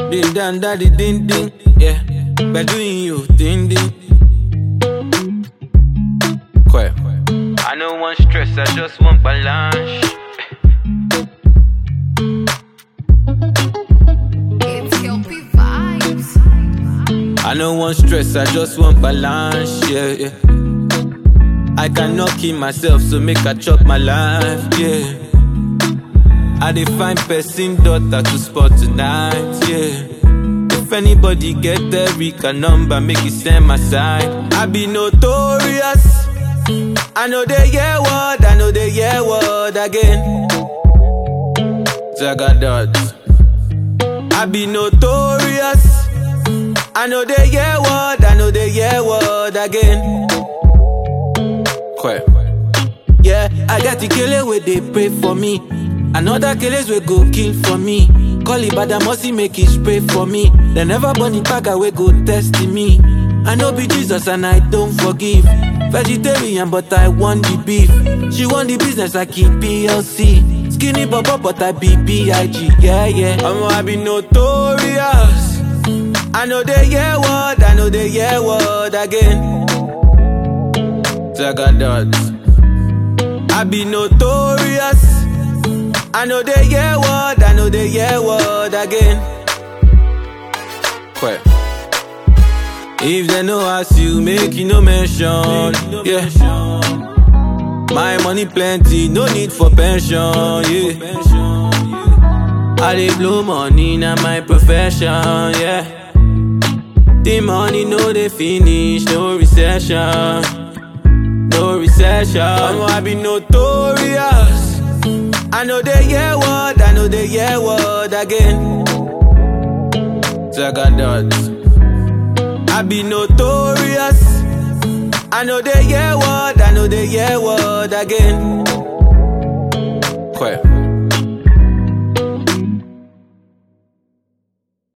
Ding dan daddy ding ding, yeah. By doing you ding ding. Quiet. I don't want stress, I just want balance. It's Kelpie vibes. I don't want stress, I just want balance, yeah, yeah. I cannot kill myself, so make I chop my life, yeah. I define person daughter to spot tonight, yeah. If anybody get the Rika number, make it send my side. I be notorious. I know they hear word, I know they hear word again. Zagadot. I be notorious. I know they hear word, I know they hear word again. Quiet. Yeah, I got the killer where they pray for me. Another killers will go kill for me. Call it bad, I must make it spray for me. They never burn the pack away go testing me. I know be Jesus and I don't forgive. Vegetarian but I want the beef. She want the business, I keep PLC. Skinny bubble but I be B.I.G. Yeah, yeah. I be notorious. I know they hear word, I know they hear word again. Zagadot. I be notorious. I know they hear word, I know they hear word again. Quiet. If they know ask you, make you no mention, yeah. My money plenty, no need for pension, yeah. I dey blow money, na my profession, yeah. The money no dey finish, no recession, no recession. I be notorious. I know they hear word, I know they hear word again. Zagadot. I be notorious. I know they hear word, I know they hear word again. Quiet.